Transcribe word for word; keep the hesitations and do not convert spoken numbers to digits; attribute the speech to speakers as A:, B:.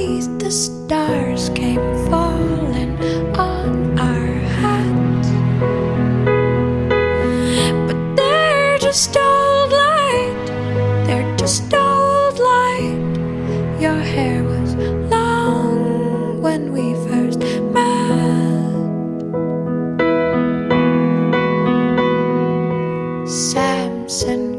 A: beneath the stars came falling on our hats. But they're just old light, they're just old light. Your hair was long when we first met. Samson